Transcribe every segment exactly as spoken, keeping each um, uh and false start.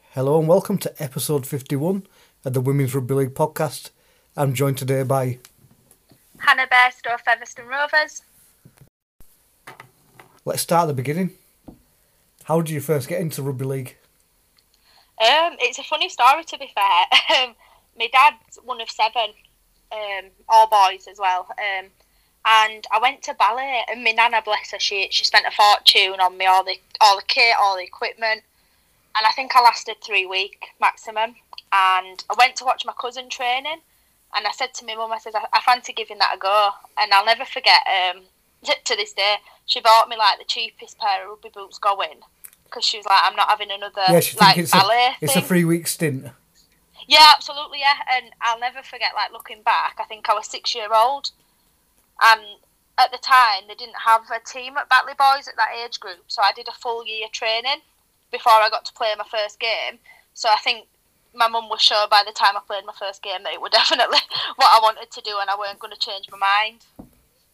Hello and welcome to episode fifty-one of the Women's Rugby League podcast. I'm joined today by Hannah Bairstow of Featherstone Rovers. Let's start at the beginning. How did you first get into rugby league? Um, it's a funny story, to be fair. Um, my dad's one of seven, um, all boys as well. Um, and I went to ballet, and my nana, bless her, she she spent a fortune on me, all the all the kit, all the equipment. And I think I lasted three weeks maximum. And I went to watch my cousin training. And I said to my mum, I said, I, I fancy giving that a go. And I'll never forget, um, t- to this day, she bought me like the cheapest pair of rugby boots going. Because she was like, I'm not having another Yeah, she like think it's ballet a, it's thing. a three week stint. Yeah, absolutely, yeah. And I'll never forget, like, looking back, I think I was six year old. And at the time, they didn't have a team at Batley Boys at that age group. So I did a full year training before I got to play my first game. So I think my mum was sure by the time I played my first game that it was definitely what I wanted to do and I weren't going to change my mind.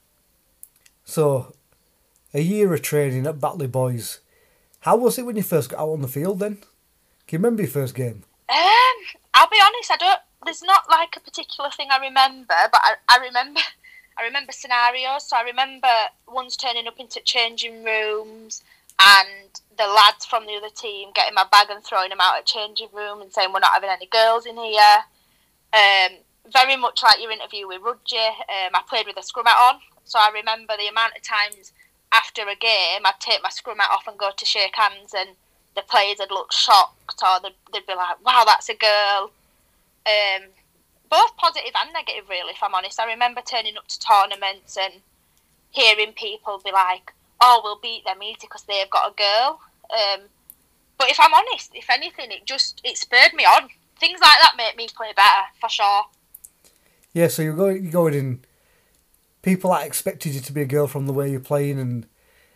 So, a year of training at Batley Boys. How was it when you first got out on the field then? Can you remember your first game? Um, I'll be honest, I don't, there's not like a particular thing I remember, but I, I remember I remember scenarios. So I remember once turning up into changing rooms and the lads from the other team getting my bag and throwing them out at changing room and saying we're not having any girls in here. Um, very much like your interview with Rudgy. Um, I played with a scrum hat on, so I remember the amount of times after a game I'd take my scrum hat off and go to shake hands and the players would look shocked or they'd, they'd be like, wow, that's a girl. Um, both positive and negative, really, if I'm honest. I remember turning up to tournaments and hearing people be like, oh, we'll beat them easy because they've got a girl. Um, but if I'm honest, if anything, it just, it spurred me on. Things like that make me play better, for sure. Yeah, so you're going, you're going in, people that expected you to be a girl from the way you're playing, and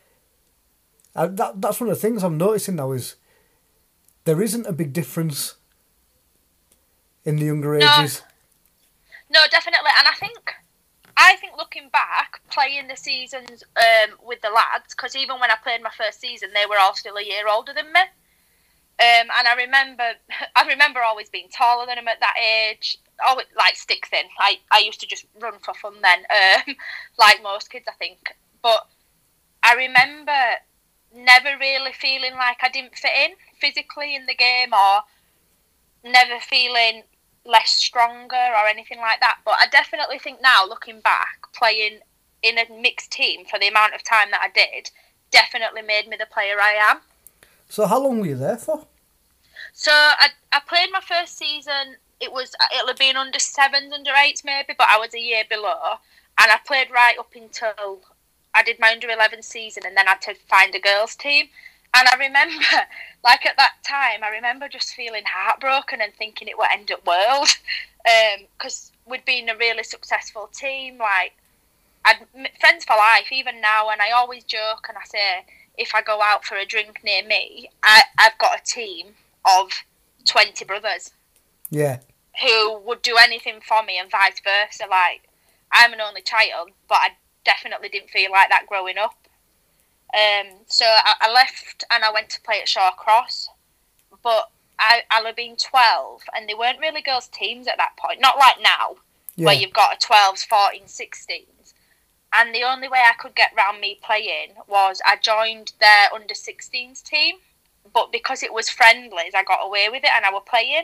I, that that's one of the things I'm noticing now is there isn't a big difference in the younger No. ages. No, definitely. And I think, I think looking back, playing the seasons um, with the lads, because even when I played my first season, they were all still a year older than me. Um, and I remember, I remember always being taller than them at that age. Always like stick thin. I, I used to just run for fun then, um, like most kids, I think. But I remember never really feeling like I didn't fit in physically in the game, or never feeling less stronger or anything like that. But I definitely think now, looking back, playing in a mixed team for the amount of time that I did definitely made me the player I am. So how long were you there for? So I I played my first season. It was it'll have been under sevens, under eights maybe, but I was a year below, and I played right up until I did my under eleven season, and then I had to find a girls team. And I remember, like at that time, I remember just feeling heartbroken and thinking it would end up world, because um, we'd been a really successful team. Like I'd friends for life, even now, and I always joke and I say, if I go out for a drink near me, I, I've got a team of twenty brothers. Yeah. Who would do anything for me and vice versa. Like, I'm an only child, but I definitely didn't feel like that growing up. Um, so I, I left and I went to play at Shaw Cross, but I, I'll have been twelve and they weren't really girls' teams at that point. Not like now, Yeah. where you've got a twelves, fourteens, sixteens. And the only way I could get round me playing was I joined their under sixteens team, but because it was friendlies, I got away with it and I was playing.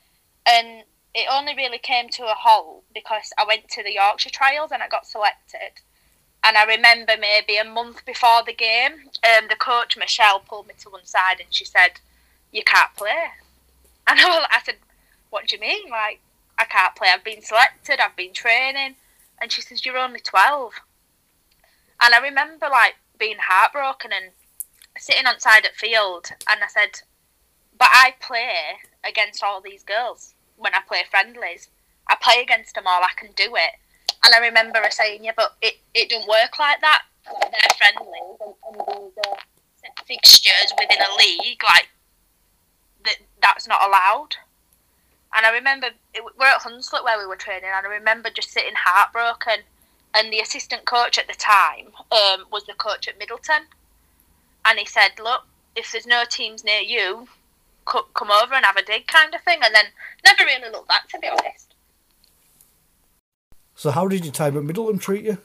And it only really came to a halt because I went to the Yorkshire trials and I got selected. And I remember maybe a month before the game, um, the coach, Michelle, pulled me to one side and she said, you can't play. And I, I said, what do you mean? Like, I can't play. I've been selected. I've been training. And she says, you're only twelve. And I remember, like, being heartbroken and sitting on side at field. And I said, but I play against all these girls when I play friendlies. I play against them all. I can do it. And I remember her saying, yeah, but it, it don't work like that. Like, they're friendlies and, and these uh, set fixtures within a league, like, that that's not allowed. And I remember, it, we're at Hunslet where we were training, and I remember just sitting heartbroken. And the assistant coach at the time um, was the coach at Middleton. And he said, look, if there's no teams near you, co- come over and have a dig kind of thing, and then never really looked back, to be honest. So how did your time at Middleton treat you?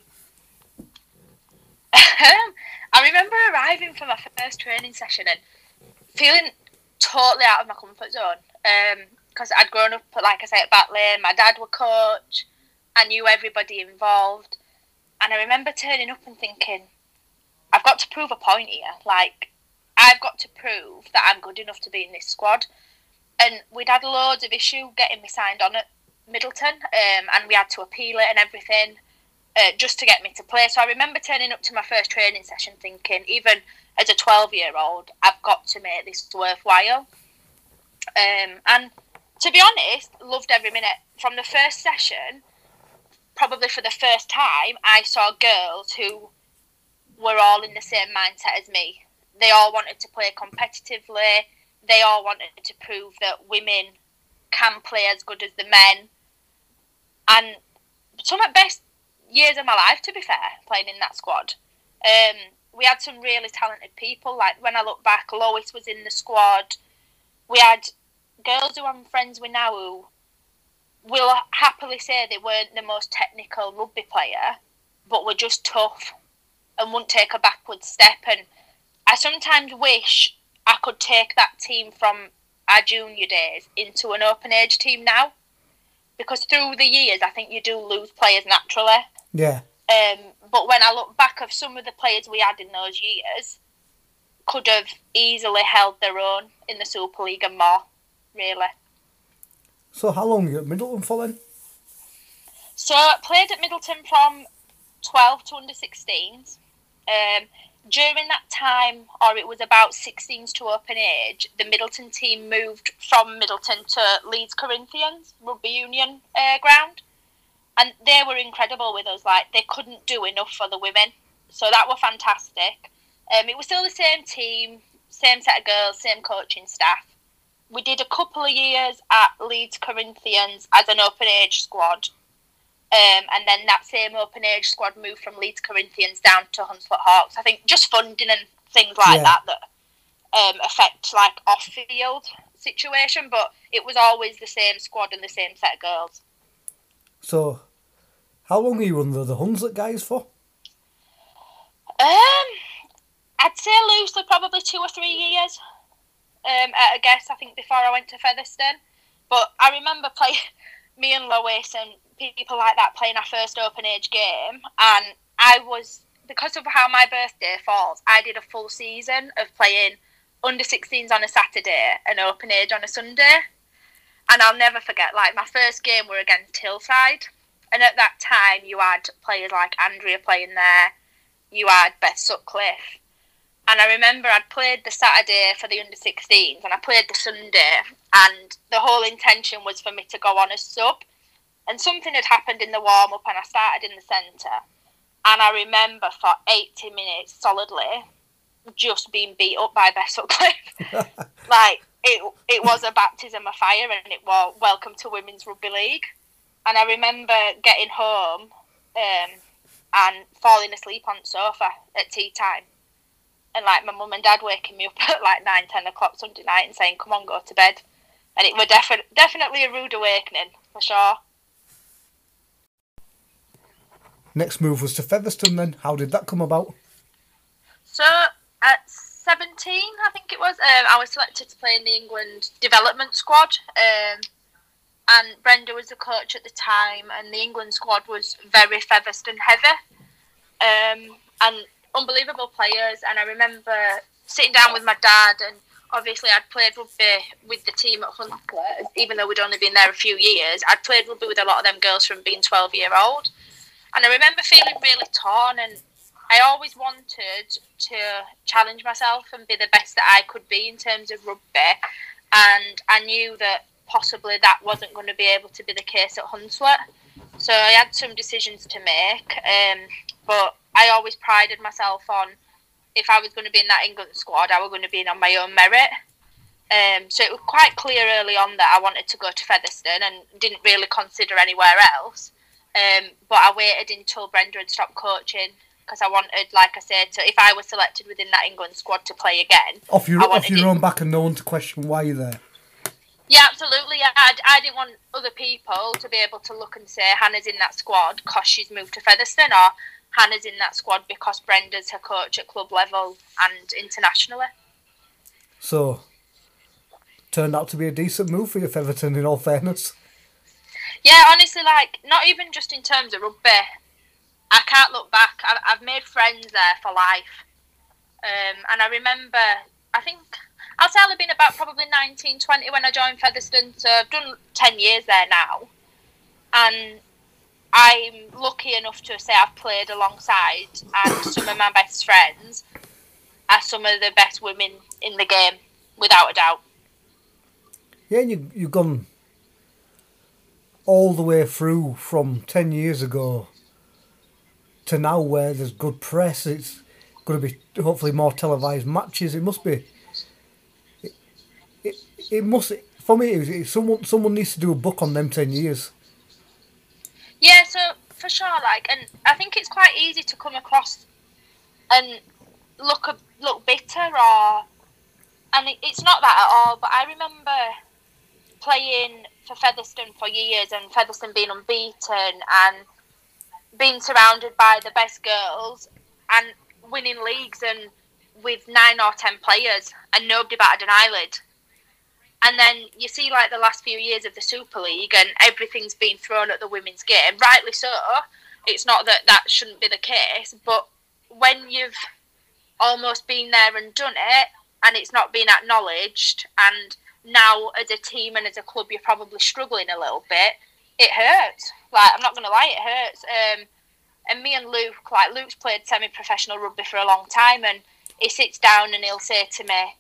I remember arriving for my first training session and feeling totally out of my comfort zone. Because um, I'd grown up, like I say, at Batley. My dad was coach. I knew everybody involved. And I remember turning up and thinking, I've got to prove a point here. Like, I've got to prove that I'm good enough to be in this squad. And we'd had loads of issue getting me signed on at Middleton. Um, and we had to appeal it and everything. Uh, just to get me to play. So I remember turning up to my first training session thinking, even as a twelve-year-old, I've got to make this worthwhile. Um, and to be honest, loved every minute. From the first session, probably for the first time, I saw girls who were all in the same mindset as me. They all wanted to play competitively. They all wanted to prove that women can play as good as the men. And some of the best years of my life, to be fair, playing in that squad. Um, we had some really talented people. Like, when I look back, Lois was in the squad. We had girls who I'm friends with now who will happily say they weren't the most technical rugby player, but were just tough and wouldn't take a backward step. And I sometimes wish I could take that team from our junior days into an open age team now, because through the years I think you do lose players naturally. Yeah. Um, but when I look back of some of the players we had in those years, could have easily held their own in the Super League and more, really. So how long were you at Middleton for then? So I played at Middleton from twelve to under sixteens. Um, during that time, or it was about sixteens to open age, the Middleton team moved from Middleton to Leeds Corinthians Rugby Union uh, ground. And they were incredible with us. Like, they couldn't do enough for the women. So that was fantastic. Um, it was still the same team, same set of girls, same coaching staff. We did a couple of years at Leeds Corinthians as an open age squad. Um, and then that same open age squad moved from Leeds Corinthians down to Hunslet Hawks. I think just funding and things like yeah. that that um, affect, like, off-field situation. But it was always the same squad and the same set of girls. So, how long were you under the Hunslet guys for? Um, I'd say loosely probably two or three years. Um, at a guess, I think before I went to Featherstone. But I remember playing, me and Lois and people like that playing our first open age game, and I was, because of how my birthday falls, I did a full season of playing under sixteens on a Saturday and open age on a Sunday. And I'll never forget, like, my first game were against Hillside. And at that time, you had players like Andrea playing there. You had Beth Sutcliffe. And I remember I'd played the Saturday for the under sixteens and I played the Sunday. And the whole intention was for me to go on as sub. And something had happened in the warm-up and I started in the centre. And I remember for eighty minutes solidly just being beat up by Beth Sutcliffe. Like, It it was a baptism of fire, and it was welcome to Women's Rugby League. And I remember getting home um, and falling asleep on the sofa at tea time. And, like, my mum and dad waking me up at, like, nine, ten o'clock Sunday night and saying, come on, go to bed. And it was defi- definitely a rude awakening, for sure. Next move was to Featherstone then. How did that come about? So, at seventeen, I think it was, um, I was selected to play in the England development squad. Um, and Brenda was the coach at the time, and the England squad was very Featherstone heavy. Um, and unbelievable players. And I remember sitting down with my dad, and obviously I'd played rugby with the team at Hunslet, even though we'd only been there a few years. I'd played rugby with a lot of them girls from being twelve year old. And I remember feeling really torn, and I always wanted to challenge myself and be the best that I could be in terms of rugby. And I knew that possibly that wasn't going to be able to be the case at Hunslet. So I had some decisions to make. Um, but I always prided myself on, if I was going to be in that England squad, I was going to be in on my own merit. Um, so it was quite clear early on that I wanted to go to Featherstone and didn't really consider anywhere else. Um, but I waited until Brenda had stopped coaching because I wanted, like I said, to if I was selected within that England squad to play again. Off your I off your it, own back and no one to question why you're there. Yeah, absolutely. Yeah, I, I didn't want other people to be able to look and say Hannah's in that squad because she's moved to Featherstone, or Hannah's in that squad because Brenda's her coach at club level and internationally. So, turned out to be a decent move for you, Featherstone, in all fairness. Yeah, honestly, like, not even just in terms of rugby. I can't look back. I've, I've made friends there for life. Um, and I remember, I think, I'll say I've been about probably nineteen, twenty when I joined Featherstone, so I've done ten years there now. And I'm lucky enough to say I've played alongside, and some of my best friends are some of the best women in the game, without a doubt. Yeah, you, you've gone all the way through from ten years ago to now where there's good press. It's going to be hopefully more televised matches. It must be. It, it, it must. For me, it, it, someone someone needs to do a book on them ten years. Yeah, so for sure, like, and I think it's quite easy to come across and look a, look bitter, or, and it, it's not that at all. But I remember playing for Featherstone for years, and Featherstone being unbeaten and being surrounded by the best girls and winning leagues and with nine or ten players and nobody batted an eyelid. And then you see like the last few years of the Super League and everything's been thrown at the women's game, rightly so. It's not that that shouldn't be the case, but when you've almost been there and done it and it's not been acknowledged, and now as a team and as a club you're probably struggling a little bit, it hurts. Like, I'm not going to lie, it hurts. Um, and me and Luke, like, Luke's played semi-professional rugby for a long time, and he sits down and he'll say to me,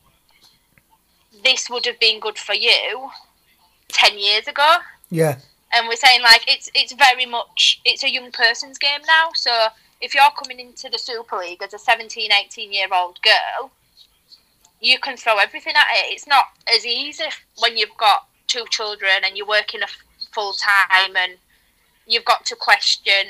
this would have been good for you ten years ago. Yeah. And we're saying, like, it's it's very much, it's a young person's game now. So if you're coming into the Super League as a seventeen, eighteen-year-old girl, you can throw everything at it. It's not as easy when you've got two children and you're working a full time and you've got to question,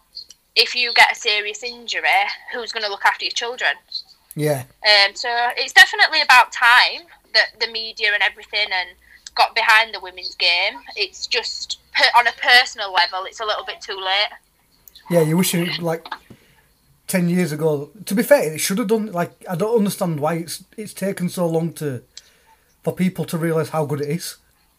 if you get a serious injury, who's going to look after your children? Yeah. Um. So it's definitely about time that the media and everything and got behind the women's game. It's just, per, on a personal level, it's a little bit too late. Yeah, you wish it, like, ten years ago. To be fair, it should have done. Like, I don't understand why it's it's taken so long to for people to realise how good it is.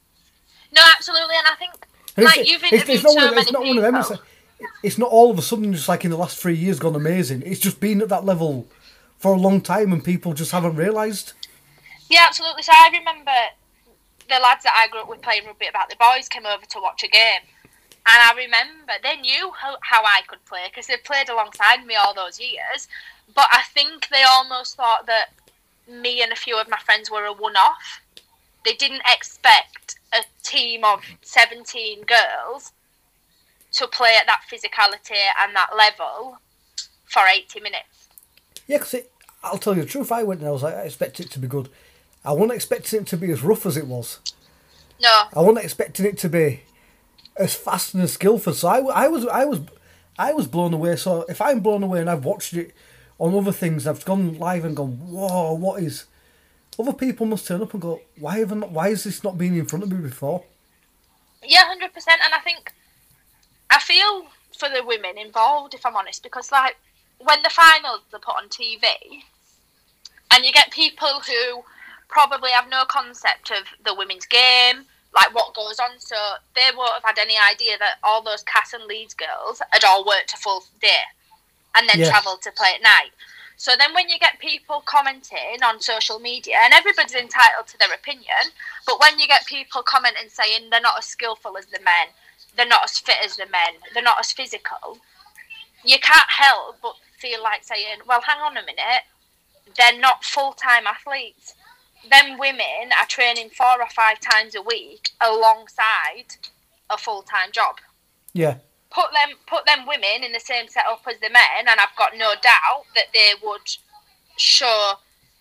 No, absolutely, and I think and like it's, you've it's, interviewed it's not so one of, many it's not people. One of them. It's, like, it's not all of a sudden just like in the last three years gone amazing. It's just been at that level for a long time, and people just haven't realised. Yeah, absolutely. So I remember the lads that I grew up with playing rugby, about the boys came over to watch a game. And I remember they knew how, how I could play because they played alongside me all those years. But I think they almost thought that me and a few of my friends were a one-off. They didn't expect a team of seventeen girls to play at that physicality and that level for eighty minutes. Yeah, because I'll tell you the truth, I went and I was like, I expect it to be good. I wasn't expecting it to be as rough as it was. No. I wasn't expecting it to be as fast and as skillful. So I, I was I was I was blown away. So if I'm blown away and I've watched it on other things, I've gone live and gone, whoa, what is? Other people must turn up and go, why haven't why has this not been in front of me before? Yeah, one hundred percent. And I think I feel for the women involved, if I'm honest, because like when the finals are put on T V, and you get people who probably have no concept of the women's game, like what goes on, so they won't have had any idea that all those Cass and Leeds girls had all worked a full day and then Yeah. travelled to play at night. So then when you get people commenting on social media, and everybody's entitled to their opinion, but when you get people commenting saying they're not as skillful as the men, they're not as fit as the men, they're not as physical, you can't help but feel like saying, well, hang on a minute, they're not full-time athletes. Them women are training four or five times a week alongside a full-time job. Yeah. Put them put them women in the same setup as the men, and I've got no doubt that they would show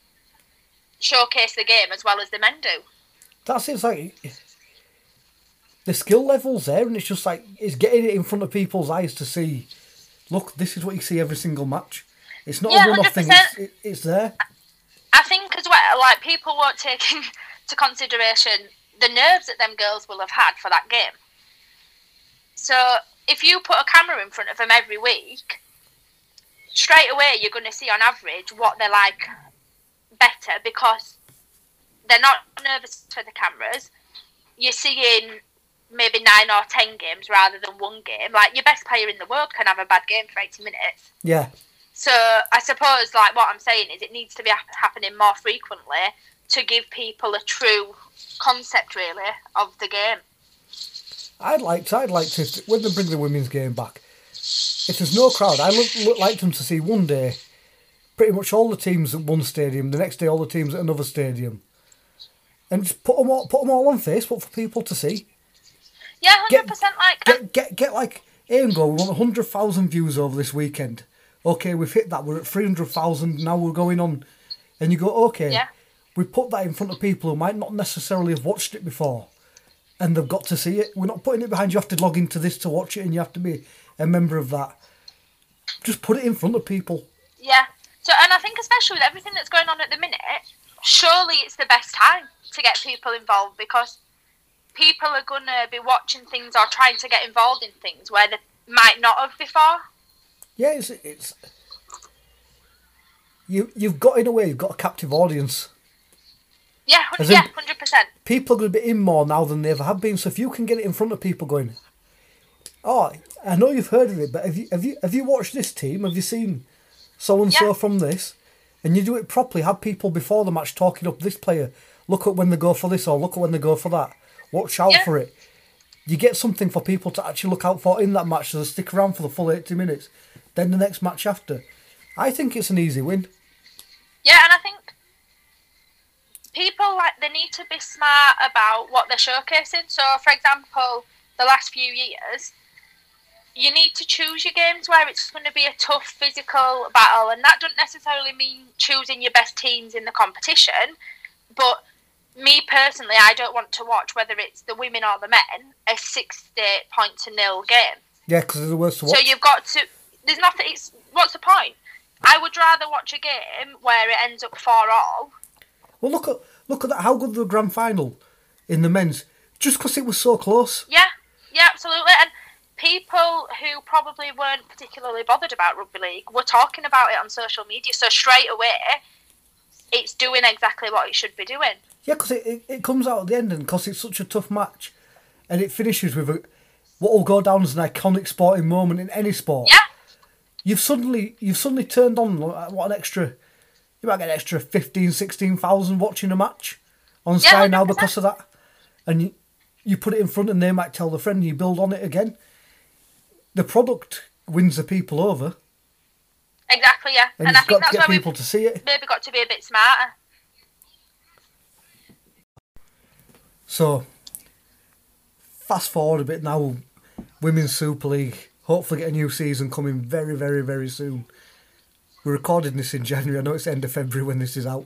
showcase the game as well as the men do. That's it. It's like the skill level's there, and it's just like it's getting it in front of people's eyes to see look, this is what you see every single match. It's not Yeah, a one-off thing. It's, it, it's there. I think as well, like, people won't take into consideration the nerves that them girls will have had for that game. So if you put a camera in front of them every week, straight away you're going to see on average what they're like better, because they're not nervous for the cameras. You're seeing maybe nine or ten games rather than one game. Like, your best player in the world can have a bad game for eighty minutes. Yeah. So I suppose, like, what I'm saying is it needs to be happening more frequently to give people a true concept, really, of the game. I'd like to, I'd like to, when they bring the women's game back, if there's no crowd, I'd look, like them to see one day pretty much all the teams at one stadium, the next day all the teams at another stadium. And just put them all, put them all on Facebook for people to see. Yeah, one hundred percent. Get, Like, get, get, get like, aim goal, we want one hundred thousand views over this weekend. Okay, we've hit that, we're at three hundred thousand, now we're going on. And you go, okay, yeah. we put that in front of people who might not necessarily have watched it before. And they've got to see it. We're not putting it behind you have to log into this to watch it and you have to be a member of that. Just put it in front of people. Yeah. So, and I think especially with everything that's going on at the minute, surely it's the best time to get people involved, because people are going to be watching things or trying to get involved in things where they might not have before. Yeah, it's... it's you, you've got, in a way, you've got a captive audience. Yeah, As yeah, in, one hundred percent. People are going to be in more now than they ever have been. So if you can get it in front of people going, oh, I know you've heard of it, but have you have you have you watched this team? Have you seen so and so Yeah. from this? And you do it properly. Have people before the match talking up this player. Look at when they go for this, or look at when they go for that. Watch out Yeah. for it. You get something for people to actually look out for in that match, so they stick around for the full eighty minutes. Then the next match after. I think it's an easy win. Yeah, and I think people, like, they need to be smart about what they're showcasing. So, for example, the last few years, you need to choose your games where it's going to be a tough physical battle, and that doesn't necessarily mean choosing your best teams in the competition. But me personally, I don't want to watch, whether it's the women or the men, a sixty point to nil game. Yeah, because it's the worst to watch. So you've got to. There's nothing. It's what's the point? I would rather watch a game where it ends up four all. Well, look at look at that. How good the grand final in the men's, just because it was so close. Yeah, yeah, absolutely. And people who probably weren't particularly bothered about rugby league were talking about it on social media. So straight away, it's doing exactly what it should be doing. Yeah, because it, it, it comes out at the end, and because it's such a tough match, and it finishes with a, what will go down as an iconic sporting moment in any sport. Yeah. You've suddenly you've suddenly turned on what an extra. You might get an extra fifteen, sixteen thousand watching a match on Sky Yeah, now one hundred percent. because of that. And you, you put it in front and they might tell the friend and you build on it again. The product wins the people over. Exactly, yeah. And, And, I you've think got to that's get why people we've to see it. maybe got to be a bit smarter. So, fast forward a bit now. Women's Super League. Hopefully get a new season coming very, very, very soon. We're recording this in January. I know it's the end of February when this is out.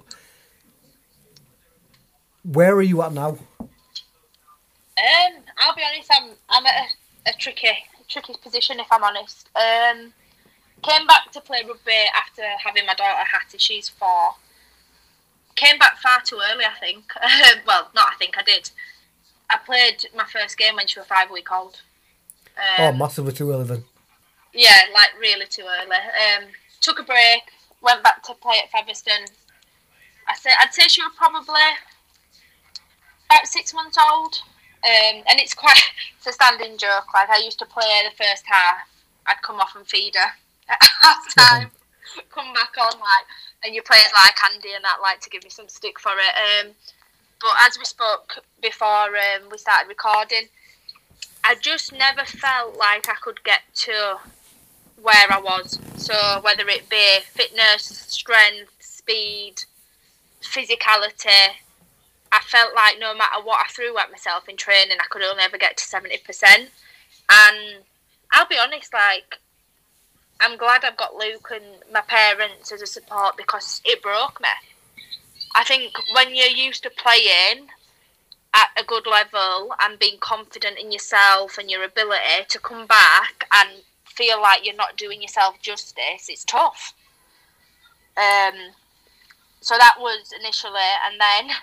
Where are you at now? Um, I'll be honest, I'm I'm at a, a tricky tricky position, if I'm honest. Um, came back to play rugby after having my daughter Hattie. She's four. Came back far too early, I think. Well, not I think I did. I played my first game when she was five week old. Um, Oh, massively too early then. Yeah, like really too early. Um, took a break, went back to play at Featherstone. I say I'd say she was probably about six months old. Um, and it's quite it's a standing joke. Like, I used to play the first half, I'd come off and feed her at half time, come back on, like, and your players like Andy and that like to give me some stick for it. Um, but as we spoke before um, we started recording, I just never felt like I could get to where I was. So whether it be fitness, strength, speed, physicality, I felt like no matter what I threw at myself in training, I could only ever get to seventy percent. And I'll be honest, like, I'm glad I've got Luke and my parents as a support, because it broke me. I think when you're used to playing at a good level and being confident in yourself and your ability, to come back and feel like you're not doing yourself justice, it's tough. Um, so that was initially, and then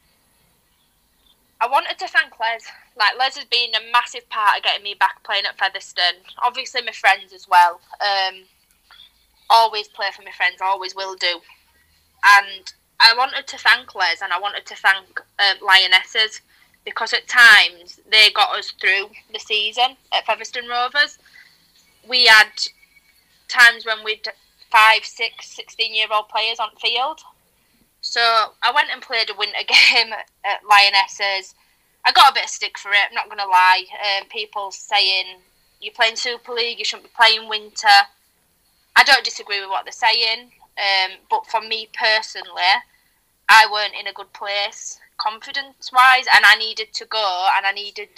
I wanted to thank Les. Like, Les has been a massive part of getting me back playing at Featherstone. Obviously, my friends as well. Um, always play for my friends, always will do. And I wanted to thank Les, and I wanted to thank uh, Lionesses, because at times they got us through the season at Featherstone Rovers. We had times when we'd five, six, sixteen-year-old players on field. So I went and played a winter game at Lionesses. I got a bit of stick for it, I'm not going to lie. Um, people saying, you're playing Super League, you shouldn't be playing winter. I don't disagree with what they're saying. Um, but for me personally, I weren't in a good place confidence-wise, and I needed to go, and I needed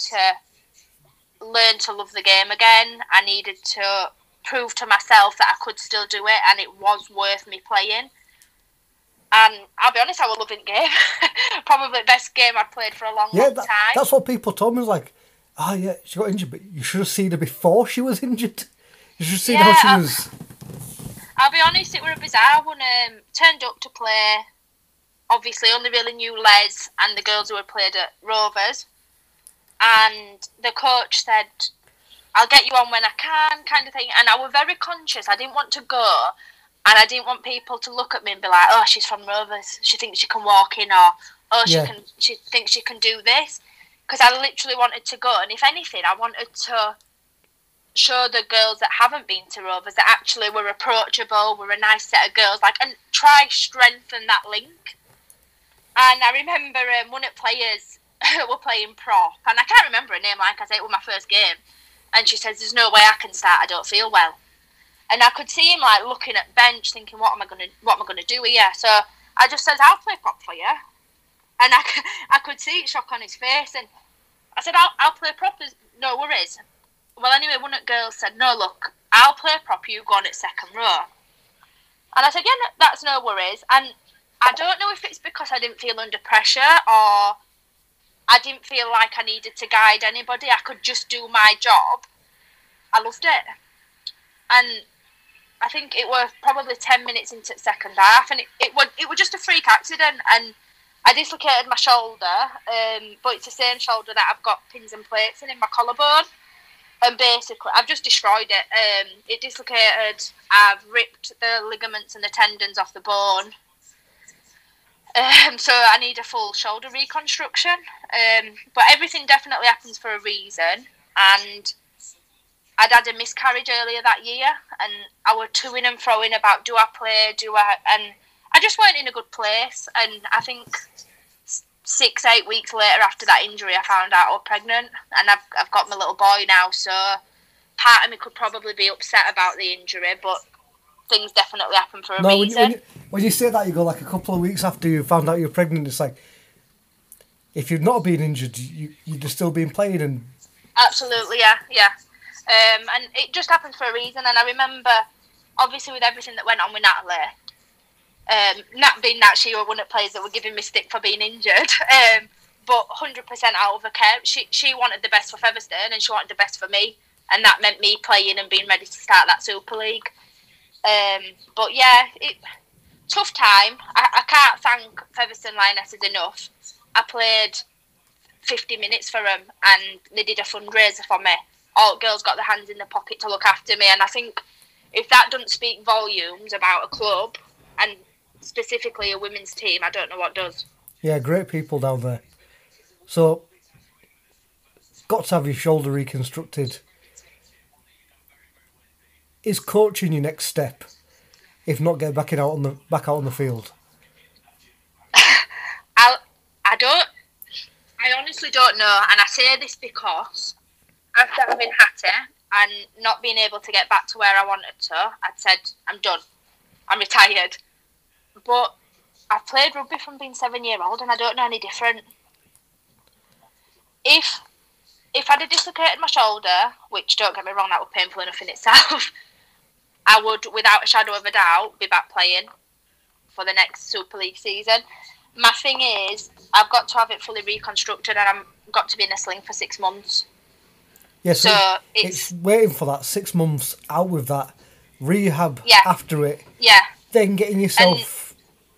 to learn to love the game again. I needed to prove to myself that I could still do it, and it was worth me playing. And I'll be honest, I was loving the game. Probably the best game I've played for a long, yeah, long that, time. That's what people told me. Was like, oh yeah, she got injured, but you should have seen her before she was injured. You should have seen yeah, how she I'll, was. I'll be honest, it was a bizarre one. Um, turned up to play. Obviously, only really knew Les and the girls who had played at Rovers. And the coach said, I'll get you on when I can, kind of thing. And I was very conscious. I didn't want to go. And I didn't want people to look at me and be like, oh, she's from Rovers. She thinks she can walk in, or, oh, she yeah. can. She thinks she can do this. Because I literally wanted to go. And if anything, I wanted to show the girls that haven't been to Rovers that actually we're approachable, we're a nice set of girls, like, and try strengthen that link. And I remember um, one of the players were playing prop, and I can't remember her name, like I say, it was my first game. And she says, there's no way I can start, I don't feel well. And I could see him like looking at bench, thinking, "What am I gonna, what am I gonna do here?" So I just said, "I'll play prop for you," and I, I could see it shock on his face. And I said, "I'll, I'll play prop. There's no worries." Well, anyway, one of the girls said, "No, look, I'll play prop. You go on at second row." And I said, "Yeah, no, that's no worries." And I don't know if it's because I didn't feel under pressure, or I didn't feel like I needed to guide anybody. I could just do my job. I loved it, and I think it was probably ten minutes into the second half, and it, it was it was just a freak accident, and I dislocated my shoulder, um, but it's the same shoulder that I've got pins and plates in in my collarbone, and basically I've just destroyed it. Um, it dislocated. I've ripped the ligaments and the tendons off the bone, um, so I need a full shoulder reconstruction. Um, but everything definitely happens for a reason, and I'd had a miscarriage earlier that year, and I was toing and froing about, do I play, do I... And I just weren't in a good place, and I think six, eight weeks later after that injury, I found out I was pregnant, and I've, I've got my little boy now, so part of me could probably be upset about the injury, but things definitely happen for a no, reason. When you, when, you, when you say that, you go like a couple of weeks after you found out you're pregnant, it's like, if you've not been injured, you, you'd have still been playing, and... Absolutely, yeah, yeah. Um, and it just happens for a reason. And I remember, obviously, with everything that went on with Natalie, um, Nat being that she was one of the players that were giving me stick for being injured, um, but one hundred percent out of her care. She she wanted the best for Featherstone, and she wanted the best for me, and that meant me playing and being ready to start that Super League. Um, but yeah, it tough time. I, I can't thank Featherstone Lionesses enough. I played fifty minutes for them, and they did a fundraiser for me. All girls got their hands in their pocket to look after me, and I think if that doesn't speak volumes about a club, and specifically a women's team, I don't know what does. Yeah, great people down there. So, got to have your shoulder reconstructed. Is coaching your next step? If not, get back in out on the back out on the field. I I don't. I honestly don't know, and I say this because after having Hattie and not being able to get back to where I wanted to, I'd said, I'm done. I'm retired. But I've played rugby from being seven year old, and I don't know any different. If if I'd have dislocated my shoulder, which, don't get me wrong, that was painful enough in itself, I would, without a shadow of a doubt, be back playing for the next Super League season. My thing is, I've got to have it fully reconstructed, and I've got to be in a sling for six months. Yeah, so, so it's, it's waiting for that six months out with that rehab yeah, after it, yeah. then getting yourself.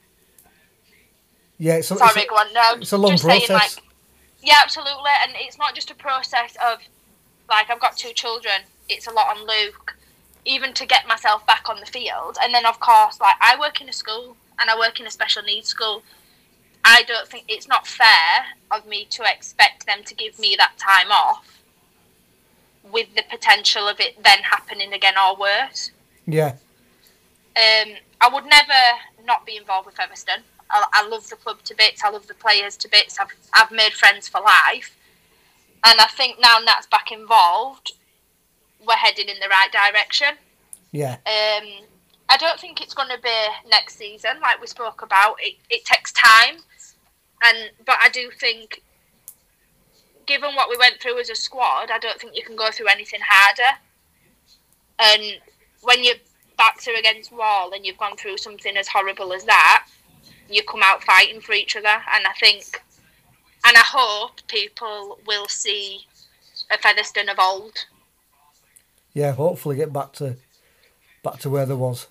yeah, it's a, it's, Sorry, a, go on. No, it's a long just process. saying, like, yeah, absolutely, and it's not just a process of, like, I've got two children. It's a lot on Luke, even to get myself back on the field, and then of course, like, I work in a school and I work in a special needs school. I don't think it's not fair of me to expect them to give me that time off, with the potential of it then happening again or worse. Yeah. Um, I would never not be involved with Featherstone. I, I love the club to bits. I love the players to bits. I've I've made friends for life, and I think now Nat's back involved, we're heading in the right direction. Yeah. Um, I don't think it's going to be next season, like we spoke about. It it takes time, and but I do think, given what we went through as a squad, I don't think you can go through anything harder. And when your backs are against wall and you've gone through something as horrible as that, you come out fighting for each other. And I think, and I hope people will see a Featherstone of old. Yeah, hopefully get back to back to where there was.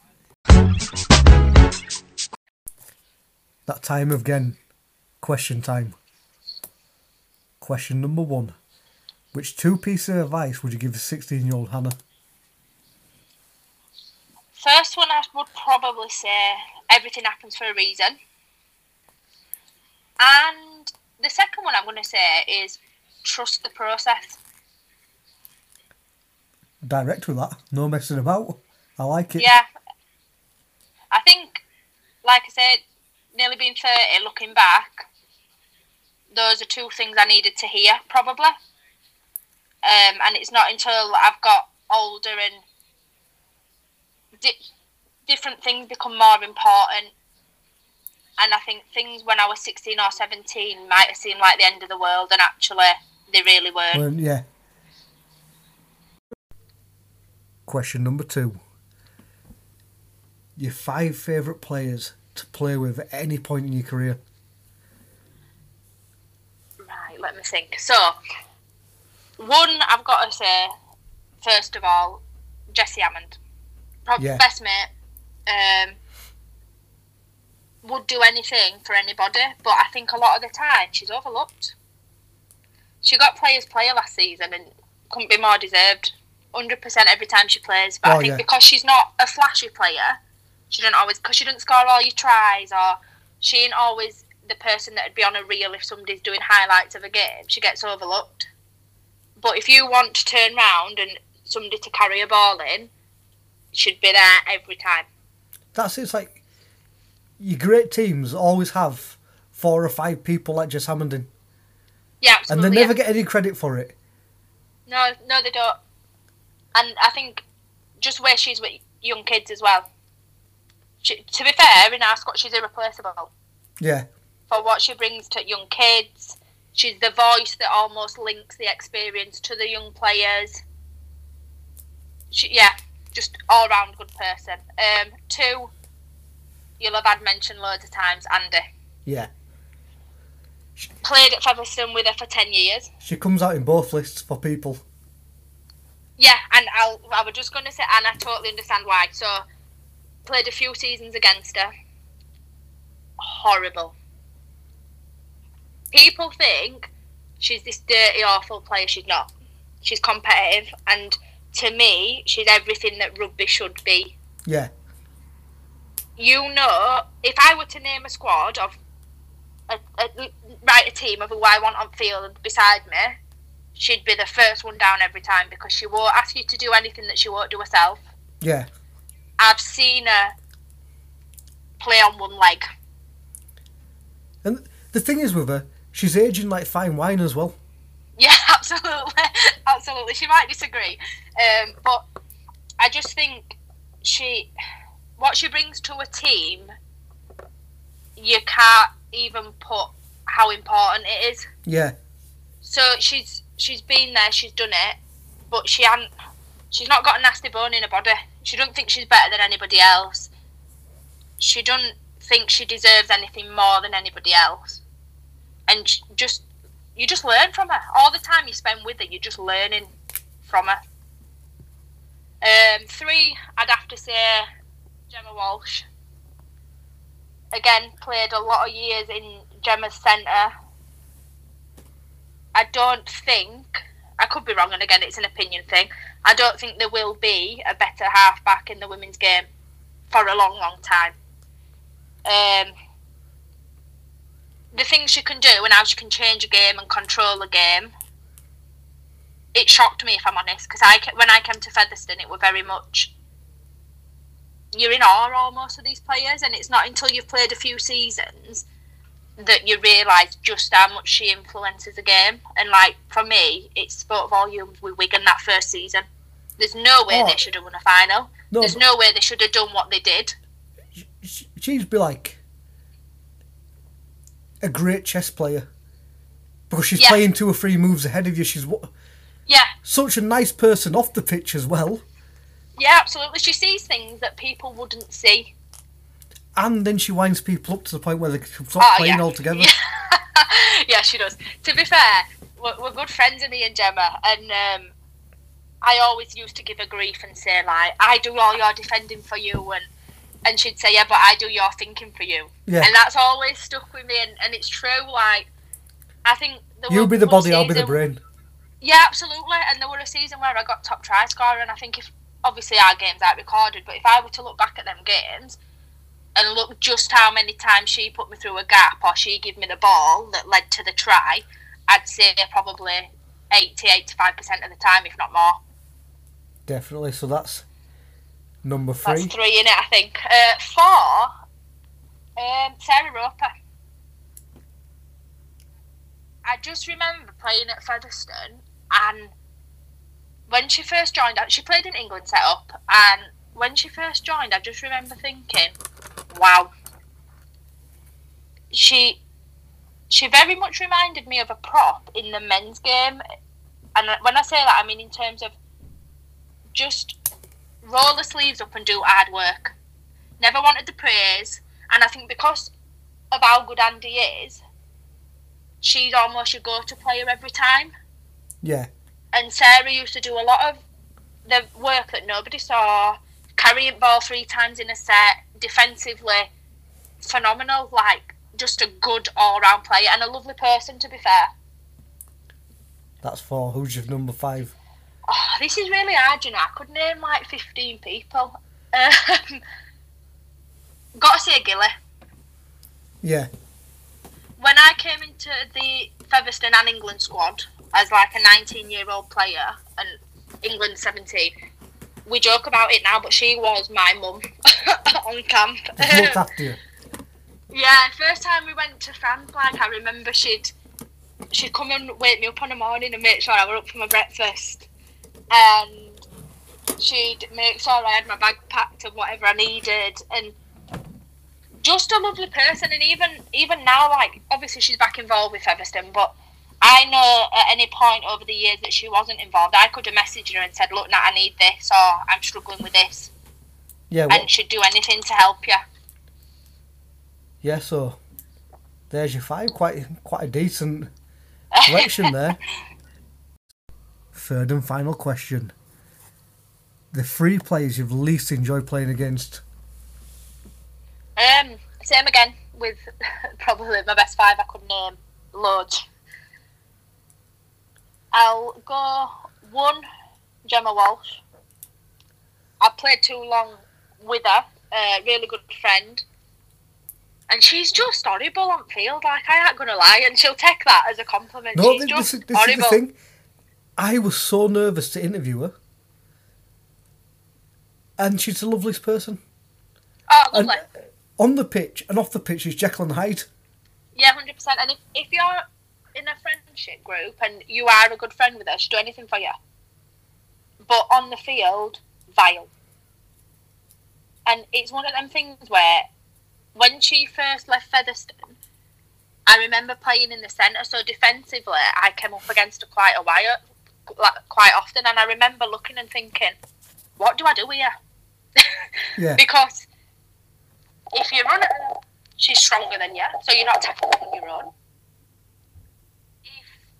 That time again, question time. Question number one. Which two pieces of advice would you give sixteen-year-old Hannah? First one, I would probably say everything happens for a reason. And the second one I'm going to say is trust the process. Direct with that. No messing about. I like it. Yeah. I think, like I said, nearly being thirty, looking back, those are two things I needed to hear, probably. Um, and it's not until I've got older and di- different things become more important. And I think things when I was sixteen or seventeen might have seemed like the end of the world, and actually they really weren't. Well, yeah. Question number two. Your five favourite players to play with at any point in your career? Right, let me think. So, one, I've got to say, first of all, Jessie Hammond. Probably Yeah. best mate. Um, would do anything for anybody, but I think a lot of the time she's overlooked. She got Players Player last season and couldn't be more deserved. one hundred percent every time she plays. But Oh, I think yeah. because she's not a flashy player, she didn't always, because she didn't score all your tries, or she ain't always the person that would be on a reel if somebody's doing highlights of a game, she gets overlooked. But if you want to turn round and somebody to carry a ball in, she'd be there every time. That's it. It's like your great teams always have four or five people like Jess Hammond in. Yeah, And absolutely. they never yeah. get any credit for it. No, no, they don't. And I think just where she's with young kids as well. She, to be fair, in our squad, she's irreplaceable Yeah. for what she brings to young kids. She's the voice that almost links the experience to the young players. She, yeah, just all round good person. Um, two, you'll have had mentioned loads of times, Andy. Yeah. Played at Featherstone with her for ten years. She comes out in both lists for people. Yeah, and I'll, I was just going to say, and I totally understand why. So, played a few seasons against her. Horrible. People think she's this dirty, awful player. She's not. She's competitive, and to me, she's everything that rugby should be. Yeah. You know, if I were to name a squad of, a, a, write a team of who I want on field beside me, she'd be the first one down every time, because she won't ask you to do anything that she won't do herself. Yeah. I've seen her play on one leg. And the thing is with her, she's aging like fine wine as well. Yeah, absolutely. Absolutely. She might disagree. Um, but I just think she, what she brings to a team, you can't even put how important it is. Yeah. So she's she's been there, she's done it, but she hasn't, she's not got a nasty bone in her body. She doesn't think she's better than anybody else. She doesn't think she deserves anything more than anybody else. And she just you just learn from her. All the time you spend with her, you're just learning from her. Um, three, I'd have to say Gemma Walsh. Again, played a lot of years in Gemma's centre. I don't think, I could be wrong, and again, it's an opinion thing, I don't think there will be a better half-back in the women's game for a long, long time. Um, the things she can do and how she can change a game and control a game, it shocked me, if I'm honest, because I, when I came to Featherstone, it were very much, you're in awe almost of these players, and it's not until you've played a few seasons that you realise just how much she influences a game. And, like, for me, it spoke volumes with Wigan that first season. There's no way oh, they should have won a final. No, There's no way they should have done what they did. She'd be like a great chess player, because she's yeah. playing two or three moves ahead of you. She's yeah such a nice person off the pitch as well. Yeah, absolutely. She sees things that people wouldn't see. And then she winds people up to the point where they can stop oh, playing yeah. altogether. Yeah. yeah, she does. To be fair, we're, we're good friends, me and Gemma, and um, I always used to give her grief and say, like, I do all your defending for you, and and she'd say, yeah, but I do your thinking for you. Yeah. And that's always stuck with me, and, and it's true. Like, I think... You'll be the body, season, I'll be the brain. Yeah, absolutely. And there were a season where I got top try scorer, and I think if... Obviously, our games aren't recorded, but if I were to look back at them games and look just how many times she put me through a gap or she gave me the ball that led to the try, I'd say probably eighty, eighty-five percent of the time, if not more. Definitely. So that's number three. That's three, innit, I think. Uh, four, um, Sarah Roper. I just remember playing at Featherstone, and when she first joined, she played in England setup, and when she first joined, I just remember thinking, wow. She she very much reminded me of a prop in the men's game. And when I say that, I mean in terms of just roll the sleeves up and do hard work. Never wanted the praise. And I think because of how good Andy is, she's almost your go-to player every time. Yeah. And Sarah used to do a lot of the work that nobody saw, carrying ball three times in a set, defensively, phenomenal, like, just a good all-round player and a lovely person, to be fair. That's four. Who's your number five? Oh, this is really hard, you know. I could name, like, fifteen people. Um, got to say Gilly. Yeah. When I came into the Featherstone and England squad as like a nineteen-year-old player and England seventeen, we joke about it now, but she was my mum on camp. Looked after you. Yeah, first time we went to France, like I remember she'd she'd come and wake me up in the morning and make sure I were up for my breakfast, and she'd make sure I had my bag packed and whatever I needed, and just a lovely person. And even even now, like, obviously she's back involved with Featherstone, but I know at any point over the years that she wasn't involved, I could have messaged her and said, look, Nat, I need this, or I'm struggling with this. Yeah. Well, and she'd do anything to help you. Yeah, so there's your five. Quite quite a decent selection there. Third and final question. The three players you've least enjoyed playing against? Um, same again, with probably my best five I could name. Loads. I'll go one, Gemma Walsh. I played too long with her, a really good friend. And she's just horrible on field, like, I ain't gonna lie, and she'll take that as a compliment. No, she's this, just this, this horrible. is the thing. I was so nervous to interview her. And she's the loveliest person. Oh, lovely. And on the pitch and off the pitch is Jekyll and Hyde. Yeah, one hundred percent. And if, if you're in a friendship group and you are a good friend with her, she'll do anything for you. But on the field, vile. And it's one of them things where when she first left Featherstone, I remember playing in the centre, so defensively I came up against her quite a while, like, quite often, and I remember looking and thinking, what do I do here? Yeah. Because if you run her, she's stronger than you, so you're not tackling on your own. If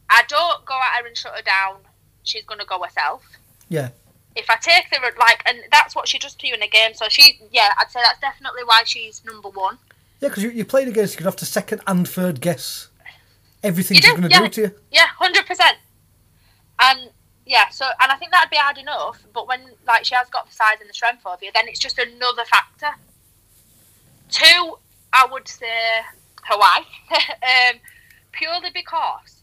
I don't go at her and shut her down, she's going to go herself. Yeah. If I take the, like, and that's what she does to you in a game, so she, yeah, I'd say that's definitely why she's number one. Yeah, because you, you're playing against, you have to second and third guess everything You she's do, going to yeah. do to you. Yeah, one hundred percent. And, yeah, so, and I think that'd be hard enough, but when, like, she has got the size and the strength of you, then it's just another factor. Two, I would say her wife, um, purely because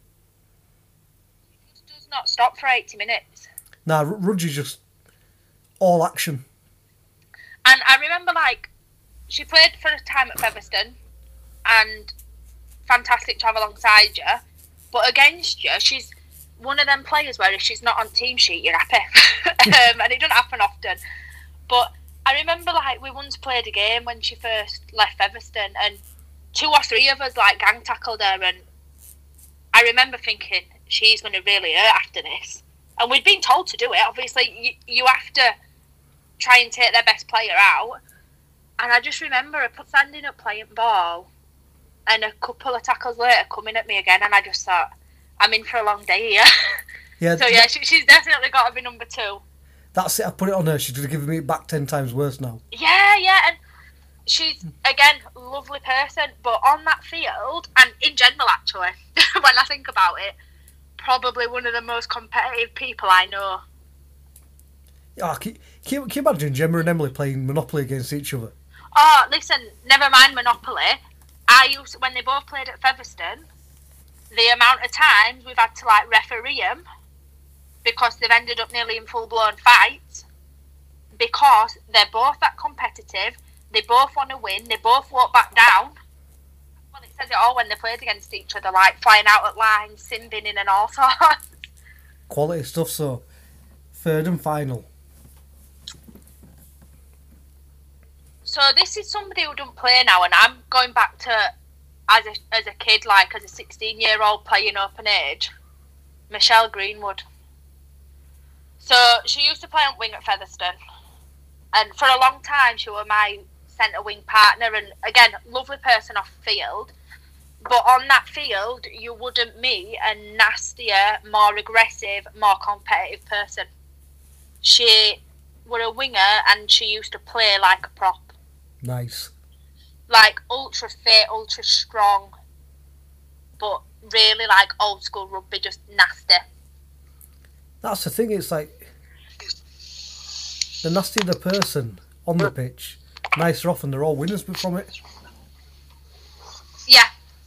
she just does not stop for eighty minutes. Nah, Rudge's just all action. And I remember, like, she played for a time at Featherstone, and fantastic to have alongside you, but against you, she's one of them players where if she's not on team sheet, you're happy. um, and it doesn't happen often. But I remember, like, we once played a game when she first left Featherstone, and two or three of us, like, gang tackled her, and I remember thinking, she's going to really hurt after this. And we'd been told to do it. Obviously, you, you have to try and take their best player out. And I just remember her standing up playing ball, and a couple of tackles later coming at me again, and I just thought, I'm in for a long day here. Yeah. So, yeah, she, she's definitely got to be number two. That's it, I put it on her. She's going to give me it back ten times worse now. Yeah, yeah, and she's, again, a lovely person, but on that field, and in general, actually, when I think about it, probably one of the most competitive people I know. Oh, can, can, you, can you imagine Gemma and Emily playing Monopoly against each other? Oh, listen, never mind Monopoly. I used, when they both played at Featherstone, the amount of times we've had to, like, referee them because they've ended up nearly in full-blown fights, because they're both that competitive, they both want to win, they both walk back down. Well, it says it all when they played against each other, like flying out at lines, sin binning and all sorts. Quality stuff, so third and final. So this is somebody who doesn't play now, and I'm going back to as a, as a kid, like as a sixteen-year-old playing open age, Michelle Greenwood. So she used to play on wing at Featherstone, and for a long time she was my centre wing partner, and again, lovely person off the field, but on that field you wouldn't meet a nastier, more aggressive, more competitive person. She was a winger, and she used to play like a prop. Nice. Like ultra fit, ultra strong, but really like old school rugby, just nasty. That's the thing, it's like the nastier the person on the pitch, nicer off, and they're all winners from it. Yeah.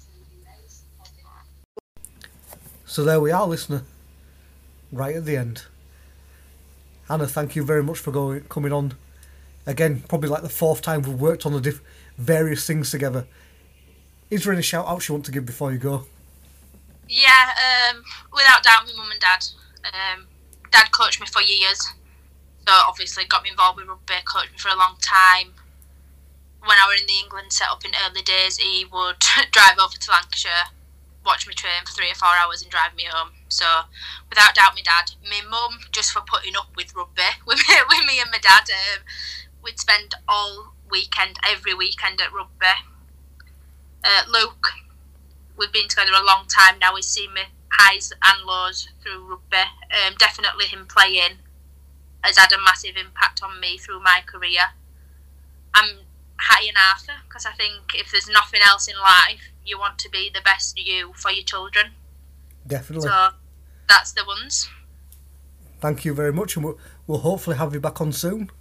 So there we are, listener. Right at the end. Hannah, thank you very much for going coming on. Again, probably like the fourth time we've worked on the diff- various things together. Is there any shout outs you want to give before you go? Yeah, um, without doubt, my mum and dad. Um, dad coached me for years, so obviously got me involved with rugby, coached me for a long time. When I was in the England set-up in early days, he would drive over to Lancashire, watch me train for three or four hours and drive me home. So, without doubt, my dad. My mum, just for putting up with rugby, with me, with me and my dad. Um, we'd spend all weekend, every weekend at rugby. Uh, Luke, we've been together a long time now. He's seen me highs and lows through rugby. Um, definitely him playing has had a massive impact on me through my career. I'm Hattie and Arthur, because I think if there's nothing else in life, you want to be the best you for your children. Definitely. So that's the ones. Thank you very much, and we'll, we'll hopefully have you back on soon.